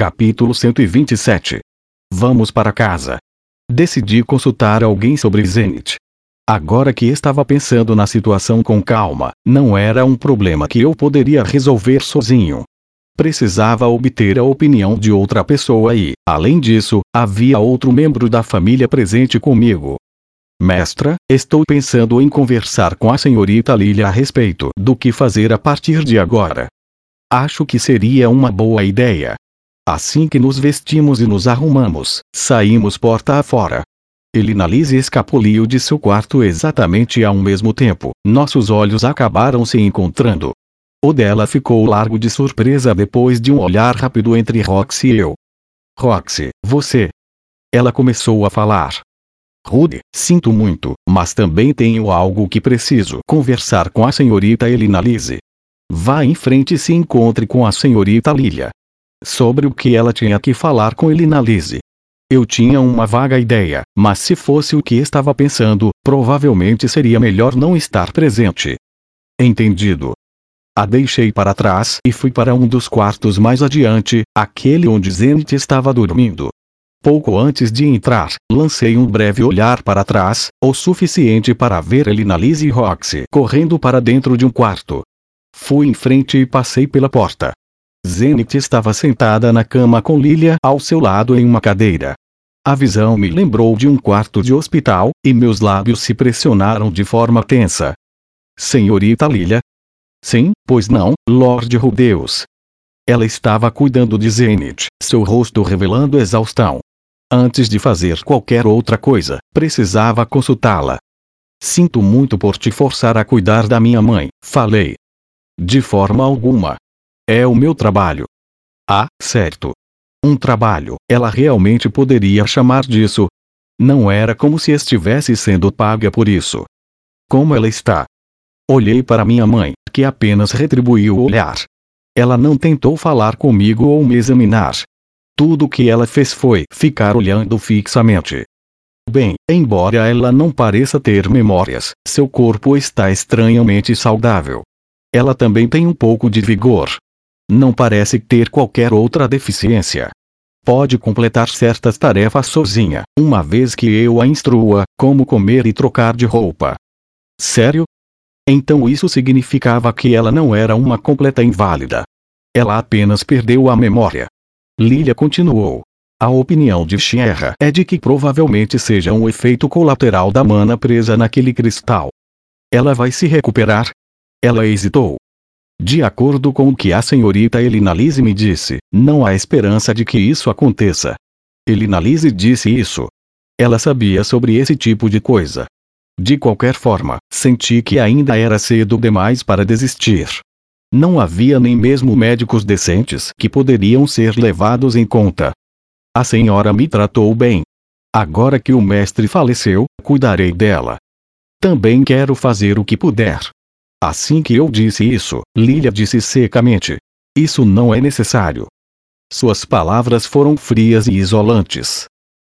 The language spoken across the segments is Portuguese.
Capítulo 127. Vamos para casa. Decidi consultar alguém sobre Zenith. Agora que estava pensando na situação com calma, não era um problema que eu poderia resolver sozinho. Precisava obter a opinião de outra pessoa e, além disso, havia outro membro da família presente comigo. Mestra, estou pensando em conversar com a senhorita Lilia a respeito do que fazer a partir de agora. Acho que seria uma boa ideia. Assim que nos vestimos e nos arrumamos, saímos porta afora. Elinalise escapuliu de seu quarto exatamente ao mesmo tempo. Nossos olhos acabaram se encontrando. O dela ficou largo de surpresa depois de um olhar rápido entre Roxy e eu. Roxy, você... Ela começou a falar. Rude, sinto muito, mas também tenho algo que preciso conversar com a senhorita Elinalise. Vá em frente e se encontre com a senhorita Lilia. Sobre o que ela tinha que falar com Elinalise. Eu tinha uma vaga ideia, mas se fosse o que estava pensando, provavelmente seria melhor não estar presente. Entendido. A deixei para trás e fui para um dos quartos mais adiante, aquele onde Zenith estava dormindo. Pouco antes de entrar, lancei um breve olhar para trás, o suficiente para ver Elinalise e Roxy correndo para dentro de um quarto. Fui em frente e passei pela porta. Zenith estava sentada na cama com Lilia ao seu lado em uma cadeira. A visão me lembrou de um quarto de hospital, e meus lábios se pressionaram de forma tensa. Senhorita Lilia? Sim, pois não, Lord Rudeus. Ela estava cuidando de Zenith, seu rosto revelando exaustão. Antes de fazer qualquer outra coisa, precisava consultá-la. Sinto muito por te forçar a cuidar da minha mãe, falei. De forma alguma. É o meu trabalho. Ah, certo. Um trabalho, ela realmente poderia chamar disso. Não era como se estivesse sendo paga por isso. Como ela está? Olhei para minha mãe, que apenas retribuiu o olhar. Ela não tentou falar comigo ou me examinar. Tudo o que ela fez foi ficar olhando fixamente. Bem, embora ela não pareça ter memórias, seu corpo está estranhamente saudável. Ela também tem um pouco de vigor. Não parece ter qualquer outra deficiência. Pode completar certas tarefas sozinha, uma vez que eu a instrua como comer e trocar de roupa. Sério? Então isso significava que ela não era uma completa inválida. Ela apenas perdeu a memória. Lilia continuou. A opinião de Sierra é de que provavelmente seja um efeito colateral da mana presa naquele cristal. Ela vai se recuperar? Ela hesitou. De acordo com o que a senhorita Elinalise me disse, não há esperança de que isso aconteça. Elinalise disse isso. Ela sabia sobre esse tipo de coisa. De qualquer forma, senti que ainda era cedo demais para desistir. Não havia nem mesmo médicos decentes que poderiam ser levados em conta. A senhora me tratou bem. Agora que o mestre faleceu, cuidarei dela. Também quero fazer o que puder. Assim que eu disse isso, Lilia disse secamente. Isso não é necessário. Suas palavras foram frias e isolantes.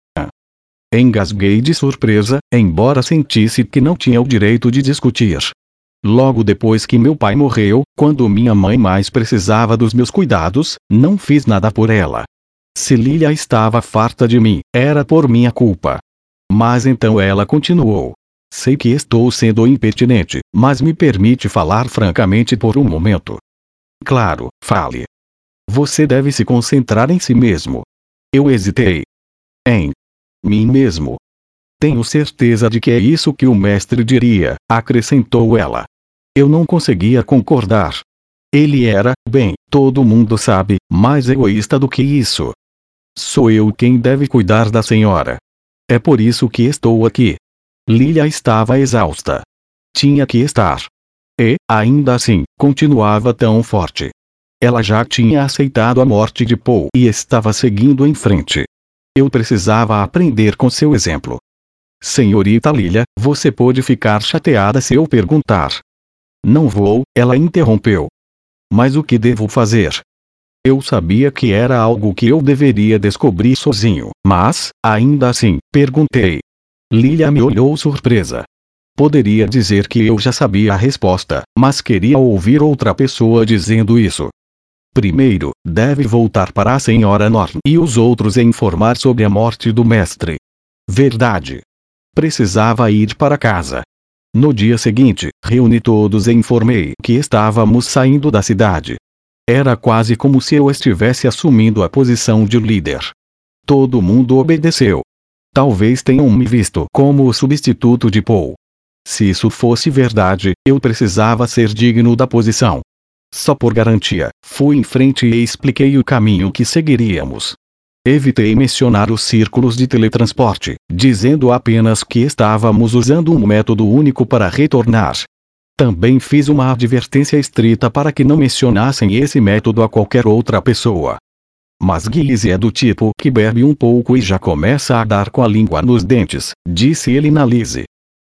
Engasguei de surpresa, embora sentisse que não tinha o direito de discutir. Logo depois que meu pai morreu, quando minha mãe mais precisava dos meus cuidados, não fiz nada por ela. Se Lilia estava farta de mim, era por minha culpa. Mas então ela continuou. Sei que estou sendo impertinente, mas me permite falar francamente por um momento. Claro, fale. Você deve se concentrar em si mesmo. Eu hesitei. Em mim mesmo. Tenho certeza de que é isso que o mestre diria, acrescentou ela. Eu não conseguia concordar. Ele era, bem, todo mundo sabe, mais egoísta do que isso. Sou eu quem deve cuidar da senhora. É por isso que estou aqui. Lilia estava exausta. Tinha que estar. E, ainda assim, continuava tão forte. Ela já tinha aceitado a morte de Paul e estava seguindo em frente. Eu precisava aprender com seu exemplo. Senhorita Lilia, você pode ficar chateada se eu perguntar. Não vou, ela interrompeu. Mas o que devo fazer? Eu sabia que era algo que eu deveria descobrir sozinho, mas, ainda assim, perguntei. Lilia me olhou surpresa. Poderia dizer que eu já sabia a resposta, mas queria ouvir outra pessoa dizendo isso. Primeiro, deve voltar para a senhora Norn e os outros e informar sobre a morte do mestre. Verdade. Precisava ir para casa. No dia seguinte, reuni todos e informei que estávamos saindo da cidade. Era quase como se eu estivesse assumindo a posição de líder. Todo mundo obedeceu. Talvez tenham me visto como o substituto de Paul. Se isso fosse verdade, eu precisava ser digno da posição. Só por garantia, fui em frente e expliquei o caminho que seguiríamos. Evitei mencionar os círculos de teletransporte, dizendo apenas que estávamos usando um método único para retornar. Também fiz uma advertência estrita para que não mencionassem esse método a qualquer outra pessoa. Mas Gizzy é do tipo que bebe um pouco e já começa a dar com a língua nos dentes, disse ele na Lizzie.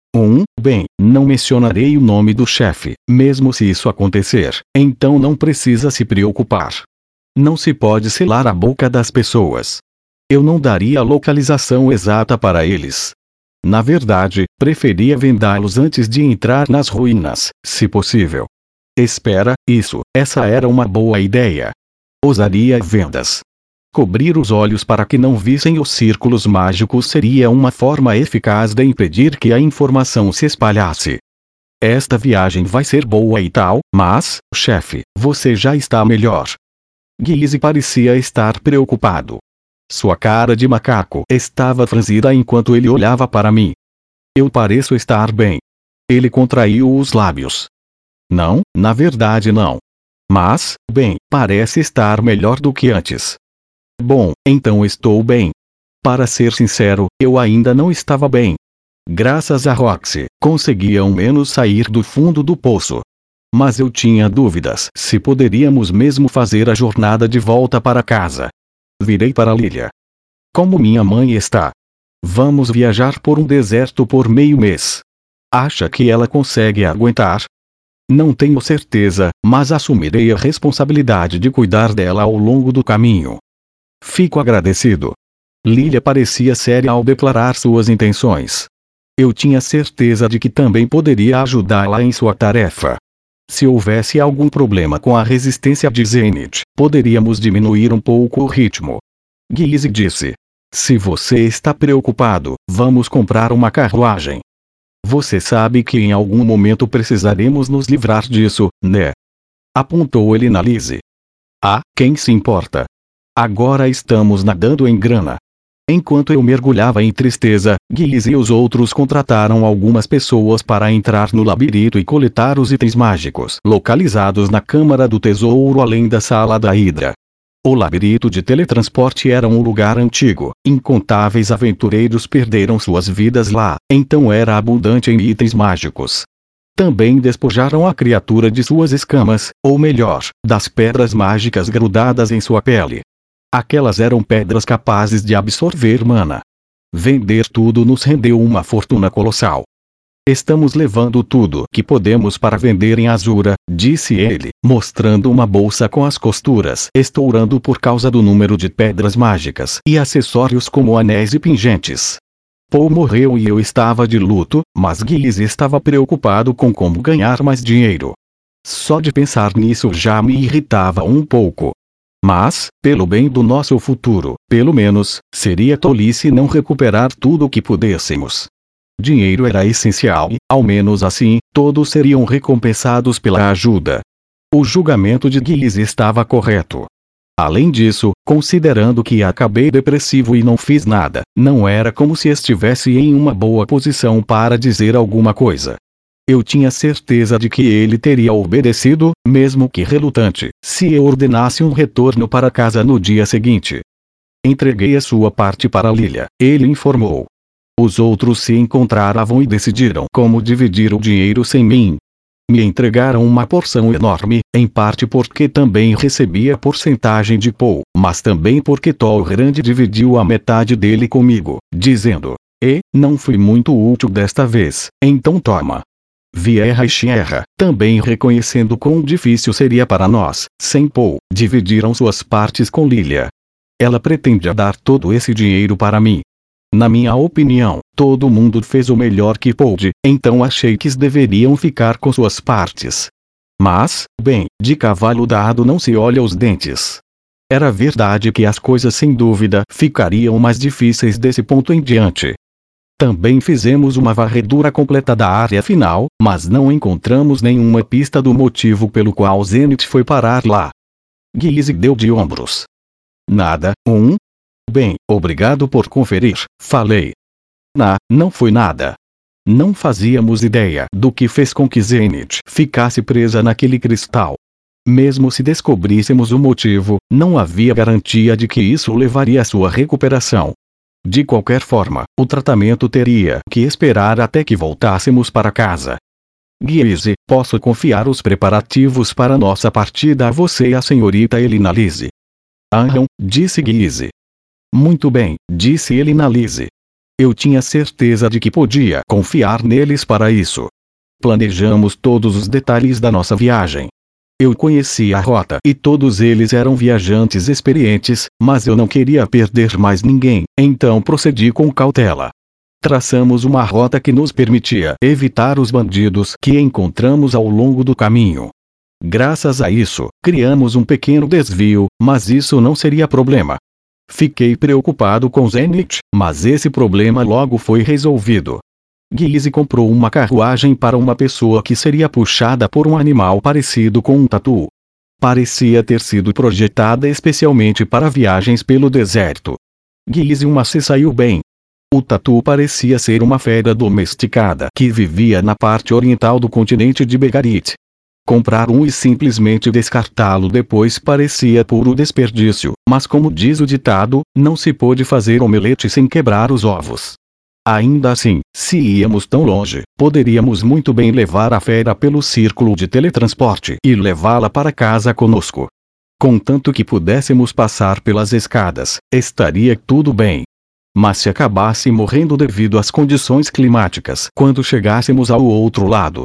Bem, não mencionarei o nome do chefe, mesmo se isso acontecer, então não precisa se preocupar. Não se pode selar a boca das pessoas. Eu não daria a localização exata para eles. Na verdade, preferia vendá-los antes de entrar nas ruínas, se possível. Espera, essa era uma boa ideia. Usaria vendas. Cobrir os olhos para que não vissem os círculos mágicos seria uma forma eficaz de impedir que a informação se espalhasse. Esta viagem vai ser boa e tal, mas, chefe, você já está melhor. Gizzy parecia estar preocupado. Sua cara de macaco estava franzida enquanto ele olhava para mim. Eu pareço estar bem. Ele contraiu os lábios. Não, na verdade não. Mas, bem, parece estar melhor do que antes. Bom, então estou bem. Para ser sincero, eu ainda não estava bem. Graças a Roxy, consegui ao menos sair do fundo do poço. Mas eu tinha dúvidas se poderíamos mesmo fazer a jornada de volta para casa. Virei para Lilia. Como minha mãe está? Vamos viajar por um deserto por meio mês. Acha que ela consegue aguentar? Não tenho certeza, mas assumirei a responsabilidade de cuidar dela ao longo do caminho. Fico agradecido. Lilia parecia séria ao declarar suas intenções. Eu tinha certeza de que também poderia ajudá-la em sua tarefa. Se houvesse algum problema com a resistência de Zenith, poderíamos diminuir um pouco o ritmo. Gizzy disse. Se você está preocupado, vamos comprar uma carruagem. Você sabe que em algum momento precisaremos nos livrar disso, né? Apontou ele na Lizzie. Ah, quem se importa? Agora estamos nadando em grana. Enquanto eu mergulhava em tristeza, Gizzy e os outros contrataram algumas pessoas para entrar no labirinto e coletar os itens mágicos localizados na Câmara do Tesouro além da Sala da Hidra. O labirinto de teletransporte era um lugar antigo, incontáveis aventureiros perderam suas vidas lá, então era abundante em itens mágicos. Também despojaram a criatura de suas escamas, ou melhor, das pedras mágicas grudadas em sua pele. Aquelas eram pedras capazes de absorver mana. Vender tudo nos rendeu uma fortuna colossal. Estamos levando tudo que podemos para vender em Azura, disse ele, mostrando uma bolsa com as costuras estourando por causa do número de pedras mágicas e acessórios como anéis e pingentes. Paul morreu e eu estava de luto, mas Gizzy estava preocupado com como ganhar mais dinheiro. Só de pensar nisso já me irritava um pouco. Mas, pelo bem do nosso futuro, pelo menos, seria tolice não recuperar tudo o que pudéssemos. Dinheiro era essencial e, ao menos assim, todos seriam recompensados pela ajuda. O julgamento de Gizzy estava correto. Além disso, considerando que acabei depressivo e não fiz nada, não era como se estivesse em uma boa posição para dizer alguma coisa. Eu tinha certeza de que ele teria obedecido, mesmo que relutante, se eu ordenasse um retorno para casa no dia seguinte. Entreguei a sua parte para Lilia, ele informou. Os outros se encontravam e decidiram como dividir o dinheiro sem mim. Me entregaram uma porção enorme, em parte porque também recebia porcentagem de Paul, mas também porque Tolrand dividiu a metade dele comigo, dizendo: não fui muito útil desta vez, então toma. Vieira e Sierra, também reconhecendo quão difícil seria para nós, sem Paul, dividiram suas partes com Lilia. Ela pretendia dar todo esse dinheiro para mim. Na minha opinião, todo mundo fez o melhor que pôde, então achei que deveriam ficar com suas partes. Mas, bem, de cavalo dado não se olha os dentes. Era verdade que as coisas sem dúvida ficariam mais difíceis desse ponto em diante. Também fizemos uma varredura completa da área final, mas não encontramos nenhuma pista do motivo pelo qual Zenith foi parar lá. Gizzy deu de ombros. Nada, Bem, obrigado por conferir, falei. Não foi nada. Não fazíamos ideia do que fez com que Zenith ficasse presa naquele cristal. Mesmo se descobríssemos o motivo, não havia garantia de que isso levaria à sua recuperação. De qualquer forma, o tratamento teria que esperar até que voltássemos para casa. Gizzy, posso confiar os preparativos para nossa partida a você e a senhorita Elinalise? Disse Gizzy. Muito bem, disse Elinalise. Eu tinha certeza de que podia confiar neles para isso. Planejamos todos os detalhes da nossa viagem. Eu conhecia a rota e todos eles eram viajantes experientes, mas eu não queria perder mais ninguém, então procedi com cautela. Traçamos uma rota que nos permitia evitar os bandidos que encontramos ao longo do caminho. Graças a isso, criamos um pequeno desvio, mas isso não seria problema. Fiquei preocupado com Zenith, mas esse problema logo foi resolvido. Gizzy comprou uma carruagem para uma pessoa que seria puxada por um animal parecido com um tatu. Parecia ter sido projetada especialmente para viagens pelo deserto. Gizzy se saiu bem. O tatu parecia ser uma fera domesticada que vivia na parte oriental do continente de Begarit. Comprar e simplesmente descartá-lo depois parecia puro desperdício, mas como diz o ditado, não se pôde fazer omelete sem quebrar os ovos. Ainda assim, se íamos tão longe, poderíamos muito bem levar a fera pelo círculo de teletransporte e levá-la para casa conosco. Contanto que pudéssemos passar pelas escadas, estaria tudo bem. Mas se acabasse morrendo devido às condições climáticas quando chegássemos ao outro lado,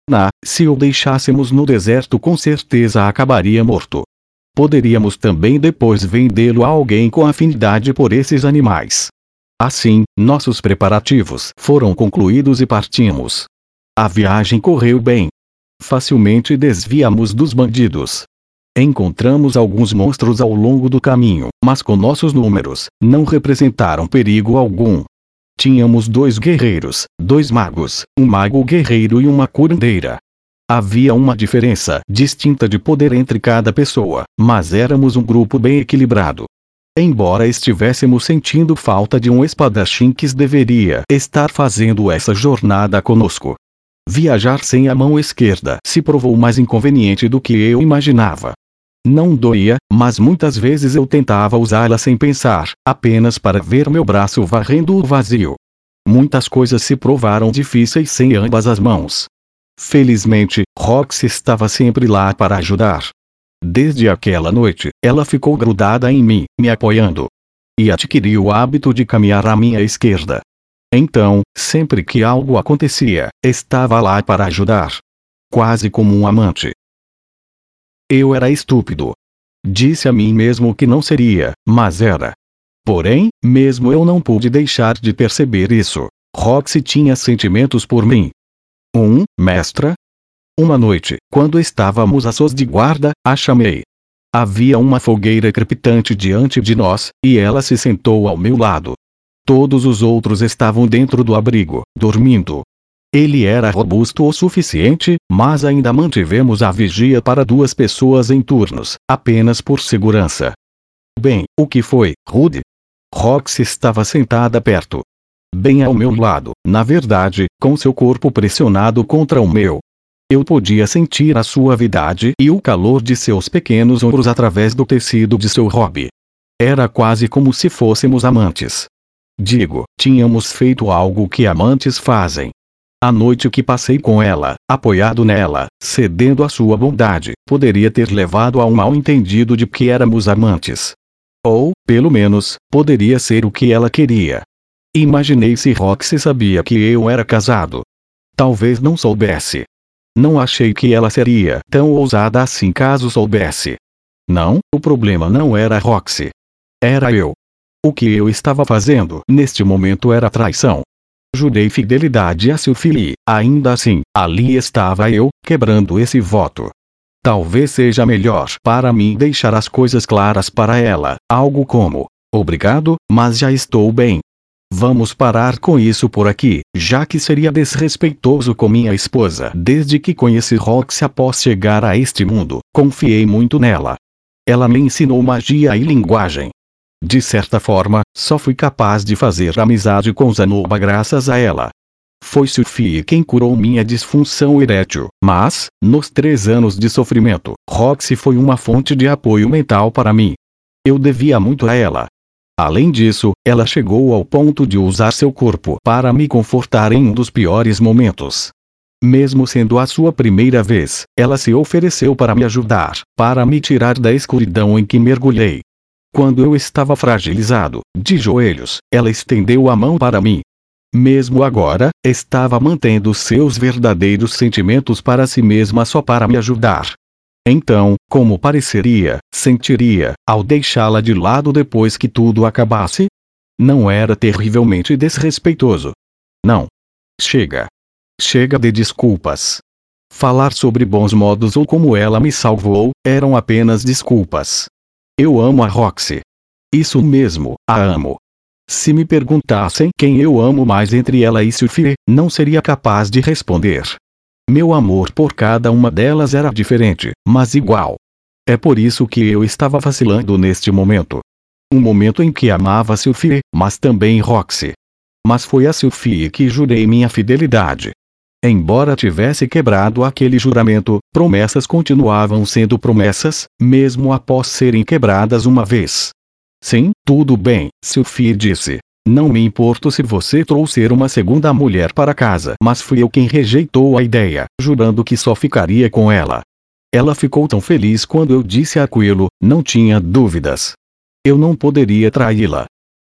se o deixássemos no deserto com certeza acabaria morto. Poderíamos também depois vendê-lo a alguém com afinidade por esses animais. Assim, nossos preparativos foram concluídos e partimos. A viagem correu bem. Facilmente desviamos dos bandidos. Encontramos alguns monstros ao longo do caminho, mas com nossos números, não representaram perigo algum. Tínhamos 2 guerreiros, 2 magos, um mago guerreiro e uma curandeira. Havia uma diferença distinta de poder entre cada pessoa, mas éramos um grupo bem equilibrado. Embora estivéssemos sentindo falta de um espadachim que deveria estar fazendo essa jornada conosco. Viajar sem a mão esquerda se provou mais inconveniente do que eu imaginava. Não doía, mas muitas vezes eu tentava usá-la sem pensar, apenas para ver meu braço varrendo o vazio. Muitas coisas se provaram difíceis sem ambas as mãos. Felizmente, Roxy estava sempre lá para ajudar. Desde aquela noite, ela ficou grudada em mim, me apoiando. E adquiriu o hábito de caminhar à minha esquerda. Então, sempre que algo acontecia, estava lá para ajudar. Quase como um amante. Eu era estúpido. Disse a mim mesmo que não seria, mas era. Porém, mesmo eu não pude deixar de perceber isso. Roxy tinha sentimentos por mim. Mestra? Uma noite, quando estávamos a sós de guarda, a chamei. Havia uma fogueira crepitante diante de nós, e ela se sentou ao meu lado. Todos os outros estavam dentro do abrigo, dormindo. Ele era robusto o suficiente, mas ainda mantivemos a vigia para 2 pessoas em turnos, apenas por segurança. Bem, o que foi, Rude? Roxy estava sentada perto. Bem ao meu lado, na verdade, com seu corpo pressionado contra o meu. Eu podia sentir a suavidade e o calor de seus pequenos ombros através do tecido de seu robe. Era quase como se fôssemos amantes. Tínhamos feito algo que amantes fazem. A noite que passei com ela, apoiado nela, cedendo à sua bondade, poderia ter levado a um mal-entendido de que éramos amantes. Ou, pelo menos, poderia ser o que ela queria. Imaginei se Roxy sabia que eu era casado. Talvez não soubesse. Não achei que ela seria tão ousada assim caso soubesse. Não, o problema não era Roxy. Era eu. O que eu estava fazendo neste momento era traição. Jurei fidelidade a Sylphie, ainda assim, ali estava eu, quebrando esse voto. Talvez seja melhor para mim deixar as coisas claras para ela, algo como: obrigado, mas já estou bem. Vamos parar com isso por aqui, já que seria desrespeitoso com minha esposa. Desde que conheci Roxy após chegar a este mundo, confiei muito nela. Ela me ensinou magia e linguagem. De certa forma, só fui capaz de fazer amizade com Zanoba graças a ela. Foi Sophie quem curou minha disfunção erétil, mas, nos 3 anos de sofrimento, Roxy foi uma fonte de apoio mental para mim. Eu devia muito a ela. Além disso, ela chegou ao ponto de usar seu corpo para me confortar em um dos piores momentos. Mesmo sendo a sua primeira vez, ela se ofereceu para me ajudar, para me tirar da escuridão em que mergulhei. Quando eu estava fragilizado, de joelhos, ela estendeu a mão para mim. Mesmo agora, estava mantendo seus verdadeiros sentimentos para si mesma só para me ajudar. Então, como sentiria, ao deixá-la de lado depois que tudo acabasse? Não era terrivelmente desrespeitoso. Não. Chega. Chega de desculpas. Falar sobre bons modos ou como ela me salvou, eram apenas desculpas. Eu amo a Roxy. Isso mesmo, a amo. Se me perguntassem quem eu amo mais entre ela e Sophie, não seria capaz de responder. Meu amor por cada uma delas era diferente, mas igual. É por isso que eu estava vacilando neste momento. Um momento em que amava Sophie, mas também Roxy. Mas foi a Sophie que jurei minha fidelidade. Embora tivesse quebrado aquele juramento, promessas continuavam sendo promessas, mesmo após serem quebradas uma vez. Sim, tudo bem, Sophie disse. Não me importo se você trouxer uma segunda mulher para casa. Mas fui eu quem rejeitou a ideia, jurando que só ficaria com ela. Ela ficou tão feliz quando eu disse aquilo, não tinha dúvidas. Eu não poderia traí-la.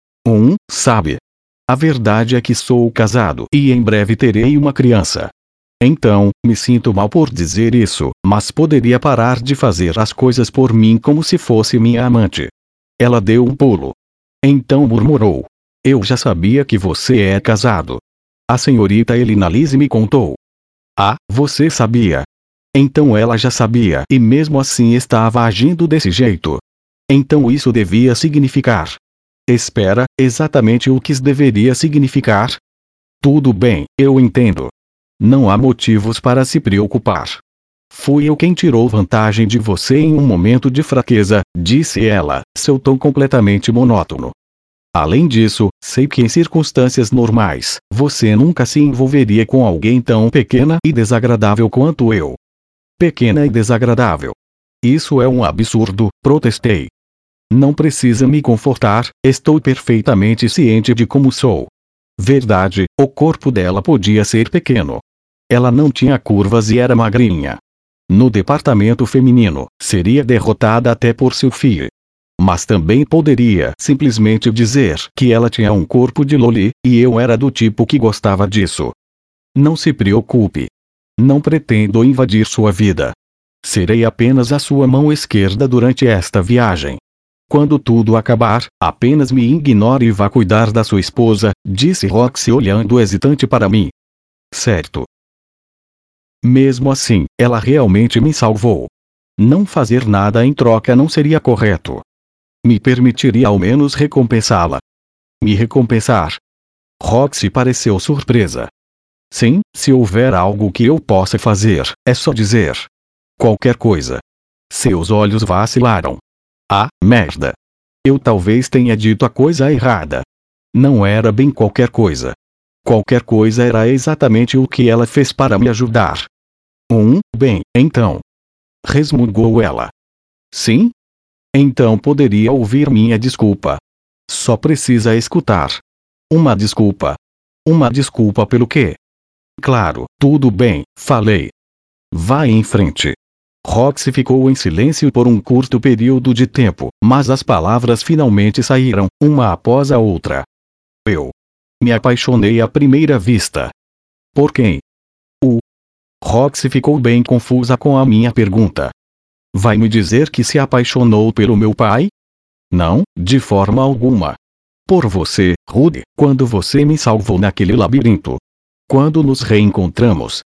Sabe? A verdade é que sou casado e em breve terei uma criança. Então, me sinto mal por dizer isso, mas poderia parar de fazer as coisas por mim como se fosse minha amante. Ela deu um pulo. Então murmurou. Eu já sabia que você é casado. A senhorita Elinalise me contou. Ah, você sabia? Então ela já sabia e mesmo assim estava agindo desse jeito. Então isso devia significar. Espera, exatamente o que deveria significar? Tudo bem, eu entendo. Não há motivos para se preocupar. Fui eu quem tirou vantagem de você em um momento de fraqueza, disse ela, seu tom completamente monótono. Além disso, sei que em circunstâncias normais, você nunca se envolveria com alguém tão pequena e desagradável quanto eu. Pequena e desagradável. Isso é um absurdo, protestei. Não precisa me confortar, estou perfeitamente ciente de como sou. Verdade, o corpo dela podia ser pequeno. Ela não tinha curvas e era magrinha. No departamento feminino, seria derrotada até por Sophie. Mas também poderia simplesmente dizer que ela tinha um corpo de loli, e eu era do tipo que gostava disso. Não se preocupe. Não pretendo invadir sua vida. Serei apenas a sua mão esquerda durante esta viagem. Quando tudo acabar, apenas me ignore e vá cuidar da sua esposa, disse Roxy olhando hesitante para mim. Certo. Mesmo assim, ela realmente me salvou. Não fazer nada em troca não seria correto. Me permitiria ao menos recompensá-la. Me recompensar? Roxy pareceu surpresa. Sim, se houver algo que eu possa fazer, é só dizer. Qualquer coisa. Seus olhos vacilaram. Ah, merda. Eu talvez tenha dito a coisa errada. Não era bem qualquer coisa. Qualquer coisa era exatamente o que ela fez para me ajudar. Bem, então. Resmungou ela. Sim? Então poderia ouvir minha desculpa. Só precisa escutar. Uma desculpa. Uma desculpa pelo quê? Claro, tudo bem, falei. Vá em frente. Roxy ficou em silêncio por um curto período de tempo, mas as palavras finalmente saíram, uma após a outra. Eu me apaixonei à primeira vista. Por quem? Roxy ficou bem confusa com a minha pergunta. Vai me dizer que se apaixonou pelo meu pai? Não, de forma alguma. Por você, Rudy, quando você me salvou naquele labirinto. Quando nos reencontramos.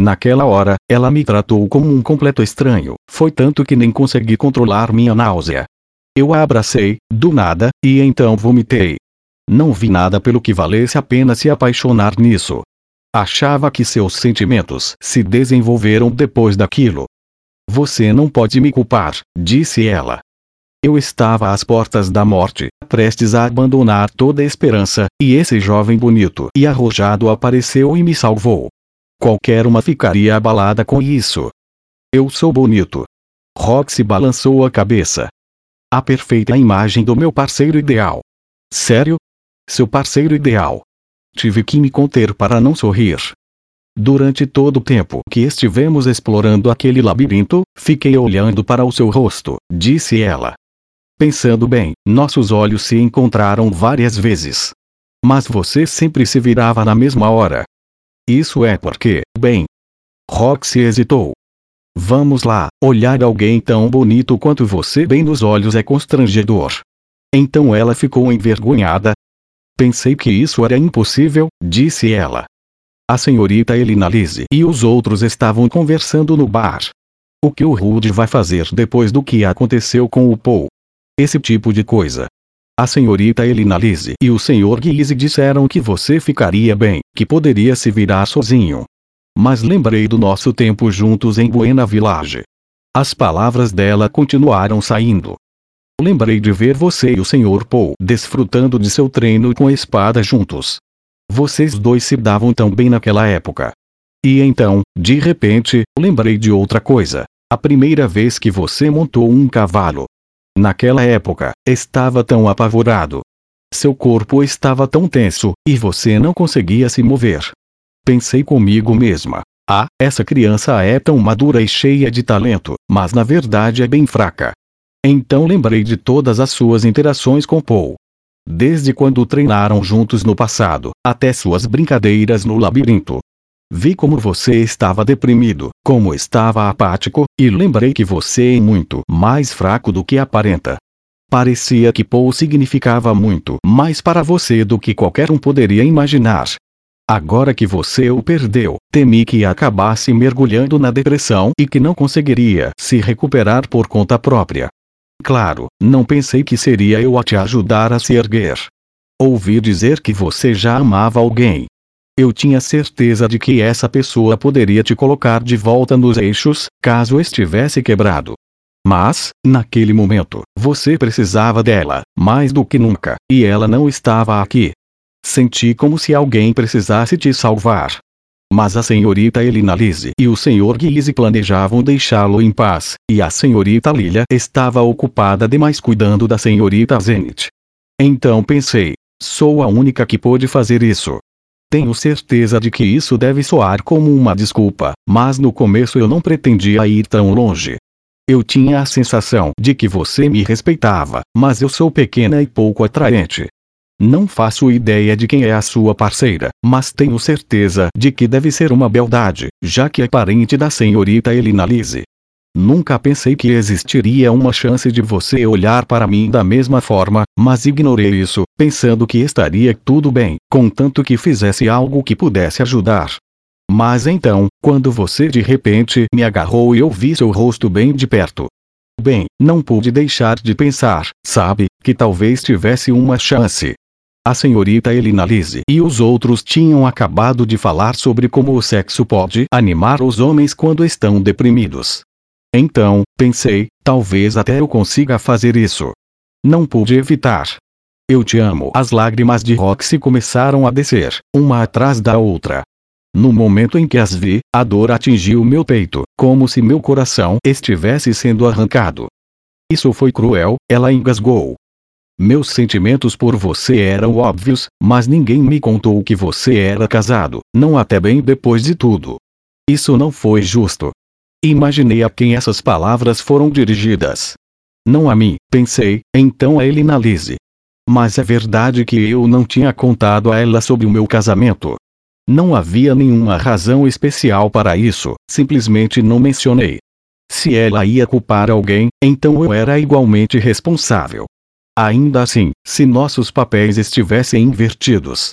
Naquela hora, ela me tratou como um completo estranho, foi tanto que nem consegui controlar minha náusea. Eu a abracei, do nada, e então vomitei. Não vi nada pelo que valesse a pena se apaixonar nisso. Achava que seus sentimentos se desenvolveram depois daquilo. Você não pode me culpar, disse ela. Eu estava às portas da morte, prestes a abandonar toda a esperança, e esse jovem bonito e arrojado apareceu e me salvou. Qualquer uma ficaria abalada com isso. Eu sou bonito. Roxy balançou a cabeça. A perfeita imagem do meu parceiro ideal. Sério? Seu parceiro ideal. Tive que me conter para não sorrir. Durante todo o tempo que estivemos explorando aquele labirinto, fiquei olhando para o seu rosto, disse ela. Pensando bem, nossos olhos se encontraram várias vezes. Mas você sempre se virava na mesma hora. Isso é porque, bem. Roxy hesitou. Vamos lá, olhar alguém tão bonito quanto você bem nos olhos é constrangedor. Então ela ficou envergonhada. Pensei que isso era impossível, disse ela. A senhorita Elinalise e os outros estavam conversando no bar. O que o Rude vai fazer depois do que aconteceu com o Paul? Esse tipo de coisa. A senhorita Elinalise e o senhor Guise disseram que você ficaria bem, que poderia se virar sozinho. Mas lembrei do nosso tempo juntos em Buena Village. As palavras dela continuaram saindo. Lembrei de ver você e o senhor Paul desfrutando de seu treino com a espada juntos. Vocês dois se davam tão bem naquela época. E então, de repente, lembrei de outra coisa. A primeira vez que você montou um cavalo. Naquela época, estava tão apavorado. Seu corpo estava tão tenso, e você não conseguia se mover. Pensei comigo mesma. Ah, essa criança é tão madura e cheia de talento, mas na verdade é bem fraca. Então lembrei de todas as suas interações com Paul. Desde quando treinaram juntos no passado, até suas brincadeiras no labirinto. Vi como você estava deprimido, como estava apático, e lembrei que você é muito mais fraco do que aparenta. Parecia que Paul significava muito mais para você do que qualquer um poderia imaginar. Agora que você o perdeu, temi que acabasse mergulhando na depressão e que não conseguiria se recuperar por conta própria. Claro, não pensei que seria eu a te ajudar a se erguer. Ouvi dizer que você já amava alguém. Eu tinha certeza de que essa pessoa poderia te colocar de volta nos eixos, caso estivesse quebrado. Mas, naquele momento, você precisava dela, mais do que nunca, e ela não estava aqui. Senti como se alguém precisasse te salvar. Mas a senhorita Elinalise e o senhor Guise planejavam deixá-lo em paz, e a senhorita Lilia estava ocupada demais cuidando da senhorita Zenith. Então pensei, sou a única que pôde fazer isso. Tenho certeza de que isso deve soar como uma desculpa, mas no começo eu não pretendia ir tão longe. Eu tinha a sensação de que você me respeitava, mas eu sou pequena e pouco atraente. Não faço ideia de quem é a sua parceira, mas tenho certeza de que deve ser uma beldade, já que é parente da senhorita Elinalise. Nunca pensei que existiria uma chance de você olhar para mim da mesma forma, mas ignorei isso, pensando que estaria tudo bem, contanto que fizesse algo que pudesse ajudar. Mas então, quando você de repente me agarrou e eu vi seu rosto bem de perto. Bem, não pude deixar de pensar, sabe, que talvez tivesse uma chance. A senhorita Elinalise e os outros tinham acabado de falar sobre como o sexo pode animar os homens quando estão deprimidos. Então, pensei, talvez até eu consiga fazer isso. Não pude evitar. Eu te amo. As lágrimas de Roxy começaram a descer, uma atrás da outra. No momento em que as vi, a dor atingiu meu peito, como se meu coração estivesse sendo arrancado. Isso foi cruel, ela engasgou. Meus sentimentos por você eram óbvios, mas ninguém me contou que você era casado, não até bem depois de tudo. Isso não foi justo. Imaginei a quem essas palavras foram dirigidas. Não a mim, pensei, então a Elinalise. Mas é verdade que eu não tinha contado a ela sobre o meu casamento. Não havia nenhuma razão especial para isso, simplesmente não mencionei. Se ela ia culpar alguém, então eu era igualmente responsável. Ainda assim, se nossos papéis estivessem invertidos.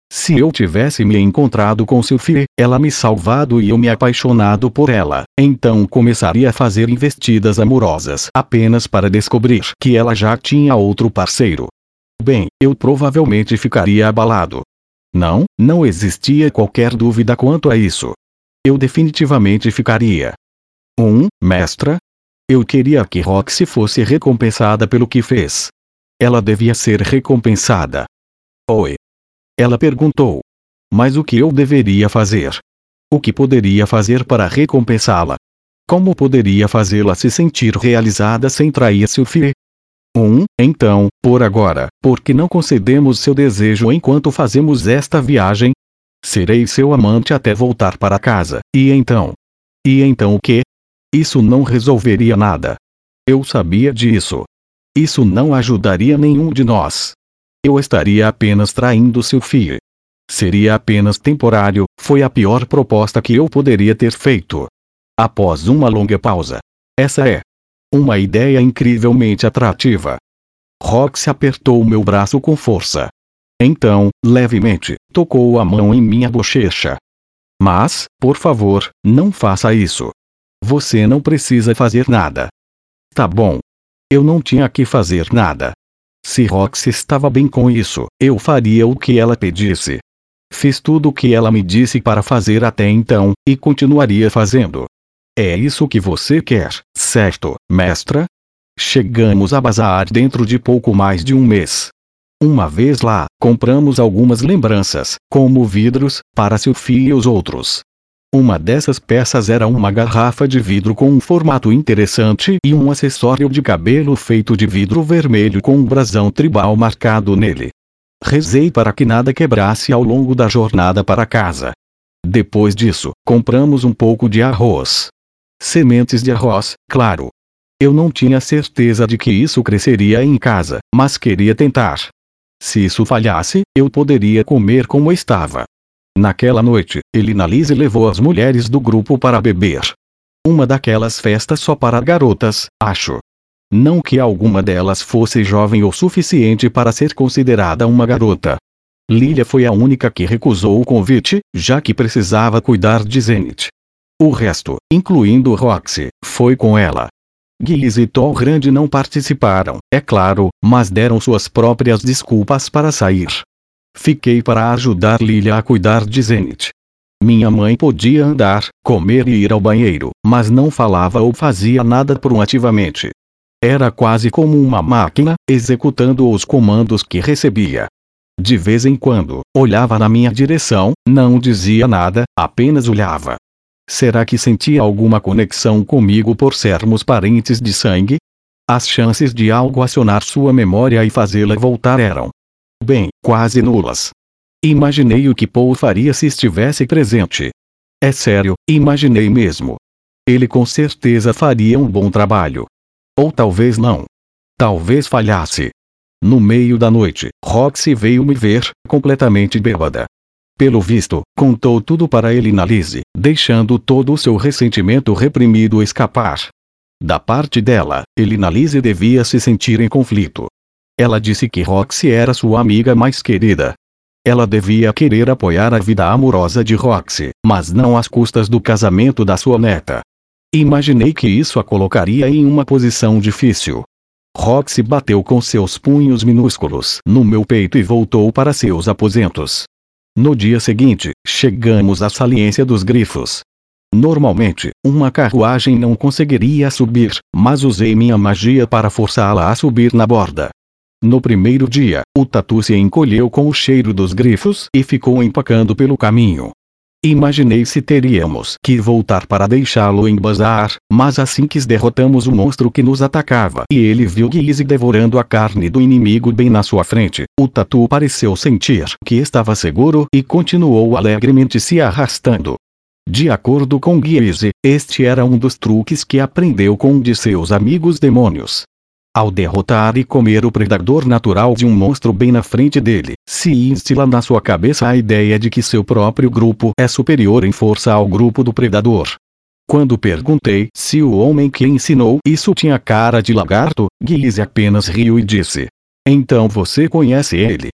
Se eu tivesse me encontrado com Sophie, ela me salvado e eu me apaixonado por ela, então começaria a fazer investidas amorosas apenas para descobrir que ela já tinha outro parceiro. Bem, eu provavelmente ficaria abalado. Não existia qualquer dúvida quanto a isso. Eu definitivamente ficaria. Mestra? Eu queria que Roxy fosse recompensada pelo que fez. Ela devia ser recompensada. Oi. Ela perguntou. Mas o que eu deveria fazer? O que poderia fazer para recompensá-la? Como poderia fazê-la se sentir realizada sem trair Sophie? Então, por agora, por que não concedemos seu desejo enquanto fazemos esta viagem? Serei seu amante até voltar para casa, e então? E então o quê? Isso não resolveria nada. Eu sabia disso. Isso não ajudaria nenhum de nós. Eu estaria apenas traindo Sophie. Seria apenas temporário, foi a pior proposta que eu poderia ter feito. Após uma longa pausa. Essa é uma ideia incrivelmente atrativa. Roxy apertou meu braço com força. Então, levemente, tocou a mão em minha bochecha. Mas, por favor, não faça isso. Você não precisa fazer nada. Tá bom. Eu não tinha que fazer nada. Se Roxy estava bem com isso, eu faria o que ela pedisse. Fiz tudo o que ela me disse para fazer até então, e continuaria fazendo. É isso que você quer, certo, mestra? Chegamos a Bazar dentro de pouco mais de um mês. Uma vez lá, compramos algumas lembranças, como vidros, para Sophie e os outros. Uma dessas peças era uma garrafa de vidro com um formato interessante e um acessório de cabelo feito de vidro vermelho com um brasão tribal marcado nele. Rezei para que nada quebrasse ao longo da jornada para casa. Depois disso, compramos um pouco de arroz. Sementes de arroz, claro. Eu não tinha certeza de que isso cresceria em casa, mas queria tentar. Se isso falhasse, eu poderia comer como estava. Naquela noite, Elinalise levou as mulheres do grupo para beber. Uma daquelas festas só para garotas, acho. Não que alguma delas fosse jovem o suficiente para ser considerada uma garota. Lilia foi a única que recusou o convite, já que precisava cuidar de Zenith. O resto, incluindo Roxy, foi com ela. Giz e Tol Grande não participaram, é claro, mas deram suas próprias desculpas para sair. Fiquei para ajudar Lilia a cuidar de Zenith. Minha mãe podia andar, comer e ir ao banheiro, mas não falava ou fazia nada proativamente. Era quase como uma máquina, executando os comandos que recebia. De vez em quando, olhava na minha direção, não dizia nada, apenas olhava. Será que sentia alguma conexão comigo por sermos parentes de sangue? As chances de algo acionar sua memória e fazê-la voltar eram, bem, quase nulas. Imaginei o que Paul faria se estivesse presente. É sério, imaginei mesmo. Ele com certeza faria um bom trabalho. Ou talvez não. Talvez falhasse. No meio da noite, Roxy veio me ver, completamente bêbada. Pelo visto, contou tudo para Elinalise, deixando todo o seu ressentimento reprimido escapar. Da parte dela, Elinalise devia se sentir em conflito. Ela disse que Roxy era sua amiga mais querida. Ela devia querer apoiar a vida amorosa de Roxy, mas não às custas do casamento da sua neta. Imaginei que isso a colocaria em uma posição difícil. Roxy bateu com seus punhos minúsculos no meu peito e voltou para seus aposentos. No dia seguinte, chegamos à saliência dos grifos. Normalmente, uma carruagem não conseguiria subir, mas usei minha magia para forçá-la a subir na borda. No primeiro dia, o tatu se encolheu com o cheiro dos grifos e ficou empacando pelo caminho. Imaginei se teríamos que voltar para deixá-lo embasar, mas assim que derrotamos o monstro que nos atacava e ele viu Gizzy devorando a carne do inimigo bem na sua frente, o tatu pareceu sentir que estava seguro e continuou alegremente se arrastando. De acordo com Gizzy, este era um dos truques que aprendeu com um de seus amigos demônios. Ao derrotar e comer o predador natural de um monstro bem na frente dele, se instila na sua cabeça a ideia de que seu próprio grupo é superior em força ao grupo do predador. Quando perguntei se o homem que ensinou isso tinha cara de lagarto, Gizzy apenas riu e disse: "Então você conhece ele?"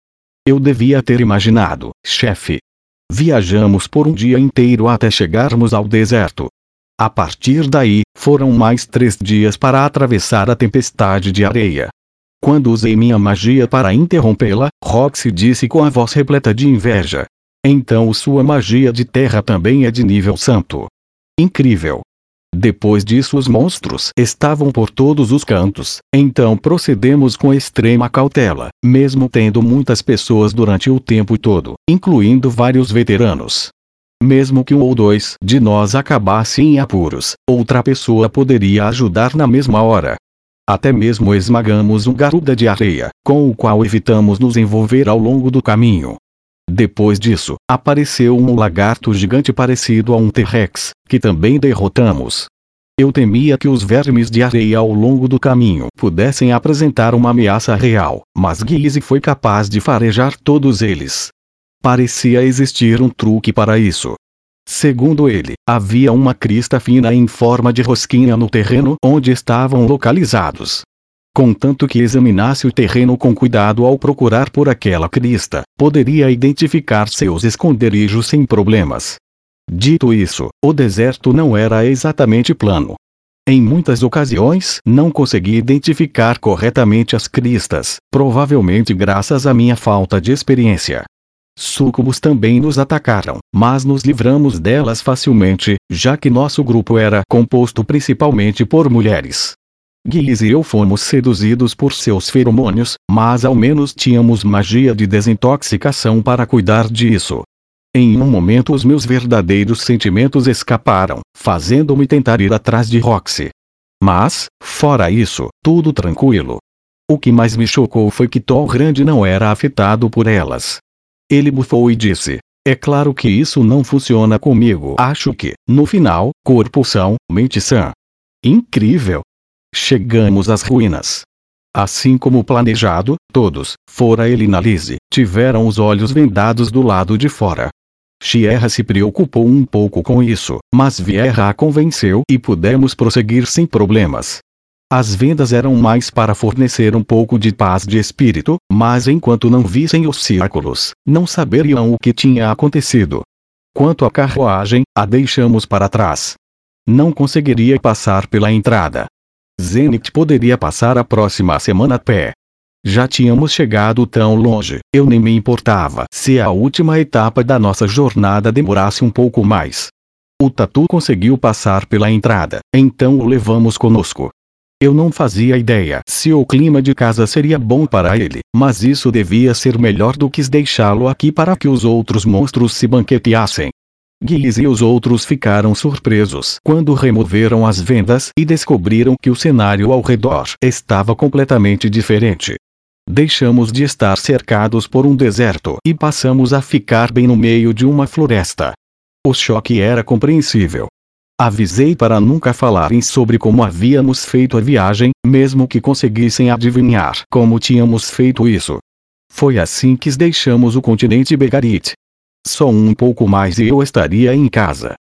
Eu devia ter imaginado, chefe. Viajamos por um dia inteiro até chegarmos ao deserto. A partir daí, foram mais 3 dias para atravessar a tempestade de areia. Quando usei minha magia para interrompê-la, Roxy disse com a voz repleta de inveja. Então sua magia de terra também é de nível santo. Incrível. Depois disso os monstros estavam por todos os cantos, então procedemos com extrema cautela, mesmo tendo muitas pessoas durante o tempo todo, incluindo vários veteranos. Mesmo que um ou dois de nós acabasse em apuros, outra pessoa poderia ajudar na mesma hora. Até mesmo esmagamos um garuda de areia, com o qual evitamos nos envolver ao longo do caminho. Depois disso, apareceu um lagarto gigante parecido a um T-Rex, que também derrotamos. Eu temia que os vermes de areia ao longo do caminho pudessem apresentar uma ameaça real, mas Gizzy foi capaz de farejar todos eles. Parecia existir um truque para isso. Segundo ele, havia uma crista fina em forma de rosquinha no terreno onde estavam localizados. Contanto que examinasse o terreno com cuidado ao procurar por aquela crista, poderia identificar seus esconderijos sem problemas. Dito isso, o deserto não era exatamente plano. Em muitas ocasiões, não consegui identificar corretamente as cristas, provavelmente graças à minha falta de experiência. Súcubos também nos atacaram, mas nos livramos delas facilmente, já que nosso grupo era composto principalmente por mulheres. Gizzy e eu fomos seduzidos por seus feromônios, mas ao menos tínhamos magia de desintoxicação para cuidar disso. Em um momento os meus verdadeiros sentimentos escaparam, fazendo-me tentar ir atrás de Roxy. Mas, fora isso, tudo tranquilo. O que mais me chocou foi que Tolrand não era afetado por elas. Ele bufou e disse: é claro que isso não funciona comigo. Acho que, no final, corpo são, mente sã. Incrível! Chegamos às ruínas. Assim como planejado, todos, fora ele e Nalise, tiveram os olhos vendados do lado de fora. Sierra se preocupou um pouco com isso, mas Vieira a convenceu e pudemos prosseguir sem problemas. As vendas eram mais para fornecer um pouco de paz de espírito, mas enquanto não vissem os círculos, não saberiam o que tinha acontecido. Quanto à carruagem, a deixamos para trás. Não conseguiria passar pela entrada. Zenith poderia passar a próxima semana a pé. Já tínhamos chegado tão longe, eu nem me importava se a última etapa da nossa jornada demorasse um pouco mais. O Tatu conseguiu passar pela entrada, então o levamos conosco. Eu não fazia ideia se o clima de casa seria bom para ele, mas isso devia ser melhor do que deixá-lo aqui para que os outros monstros se banqueteassem. Gizzy e os outros ficaram surpresos quando removeram as vendas e descobriram que o cenário ao redor estava completamente diferente. Deixamos de estar cercados por um deserto e passamos a ficar bem no meio de uma floresta. O choque era compreensível. Avisei para nunca falarem sobre como havíamos feito a viagem, mesmo que conseguissem adivinhar como tínhamos feito isso. Foi assim que deixamos o continente Begarit. Só um pouco mais e eu estaria em casa.